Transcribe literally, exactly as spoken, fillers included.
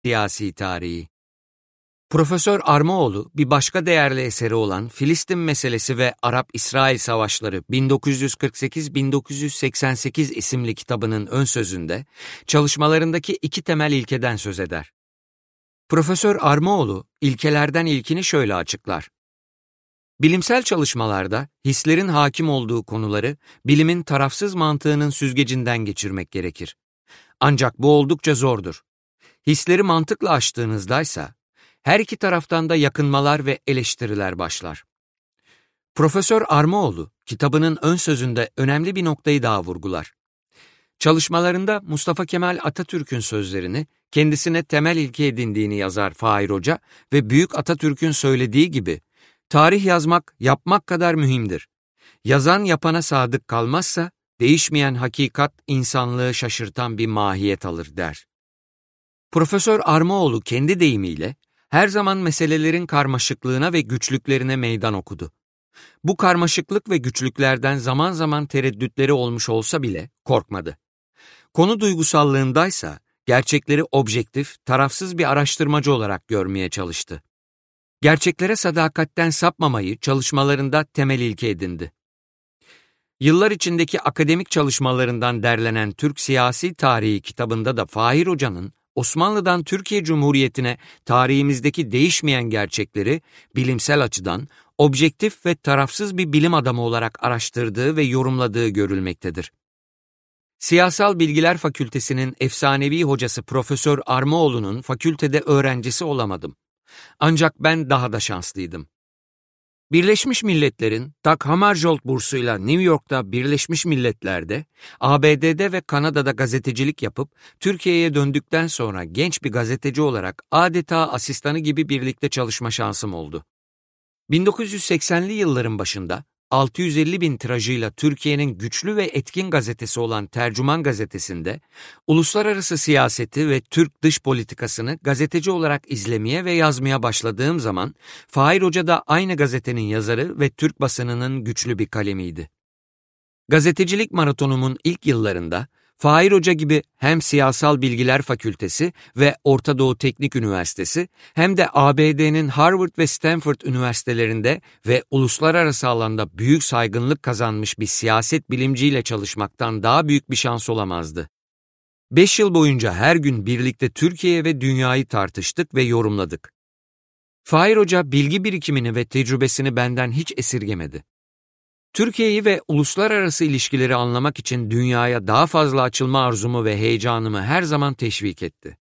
Siyasi tarihi. Profesör Armaoğlu bir başka değerli eseri olan Filistin Meselesi ve Arap-İsrail Savaşları bin dokuz yüz kırk sekiz bin dokuz yüz seksen sekiz isimli kitabının ön sözünde çalışmalarındaki iki temel ilkeden söz eder. Profesör Armaoğlu ilkelerden ilkini şöyle açıklar. Bilimsel çalışmalarda hislerin hakim olduğu konuları bilimin tarafsız mantığının süzgecinden geçirmek gerekir. Ancak bu oldukça zordur. Hisleri mantıkla aştığınızdaysa, her iki taraftan da yakınmalar ve eleştiriler başlar. Profesör Armaoğlu, kitabının ön sözünde önemli bir noktayı daha vurgular. Çalışmalarında Mustafa Kemal Atatürk'ün sözlerini kendisine temel ilke edindiğini yazar Fahir Hoca ve Büyük Atatürk'ün söylediği gibi, tarih yazmak, yapmak kadar mühimdir. Yazan yapana sadık kalmazsa, değişmeyen hakikat insanlığı şaşırtan bir mahiyet alır der. Profesör Armaoğlu kendi deyimiyle, her zaman meselelerin karmaşıklığına ve güçlüklerine meydan okudu. Bu karmaşıklık ve güçlüklerden zaman zaman tereddütleri olmuş olsa bile korkmadı. Konu duygusallığındaysa gerçekleri objektif, tarafsız bir araştırmacı olarak görmeye çalıştı. Gerçeklere sadakatten sapmamayı çalışmalarında temel ilke edindi. Yıllar içindeki akademik çalışmalarından derlenen Türk Siyasi Tarihi kitabında da Fahir Hoca'nın Osmanlı'dan Türkiye Cumhuriyeti'ne tarihimizdeki değişmeyen gerçekleri bilimsel açıdan objektif ve tarafsız bir bilim adamı olarak araştırdığı ve yorumladığı görülmektedir. Siyasal Bilgiler Fakültesi'nin efsanevi hocası Profesör Armaoğlu'nun fakültede öğrencisi olamadım. Ancak ben daha da şanslıydım. Birleşmiş Milletler'in Dag Hammarskjöld bursuyla New York'ta Birleşmiş Milletler'de, A B D'de ve Kanada'da gazetecilik yapıp Türkiye'ye döndükten sonra genç bir gazeteci olarak adeta asistanı gibi birlikte çalışma şansım oldu. bin dokuz yüz seksenli yılların başında altı yüz elli bin tirajıyla Türkiye'nin güçlü ve etkin gazetesi olan Tercüman Gazetesi'nde uluslararası siyaseti ve Türk dış politikasını gazeteci olarak izlemeye ve yazmaya başladığım zaman Fahir Hoca da aynı gazetenin yazarı ve Türk basınının güçlü bir kalemiydi. Gazetecilik maratonumun ilk yıllarında Fahir Hoca gibi hem Siyasal Bilgiler Fakültesi ve Orta Doğu Teknik Üniversitesi hem de A B D'nin Harvard ve Stanford üniversitelerinde ve uluslararası alanda büyük saygınlık kazanmış bir siyaset bilimciyle çalışmaktan daha büyük bir şans olamazdı. Beş yıl boyunca her gün birlikte Türkiye ve dünyayı tartıştık ve yorumladık. Fahir Hoca bilgi birikimini ve tecrübesini benden hiç esirgemedi. Türkiye'yi ve uluslararası ilişkileri anlamak için dünyaya daha fazla açılma arzumu ve heyecanımı her zaman teşvik etti.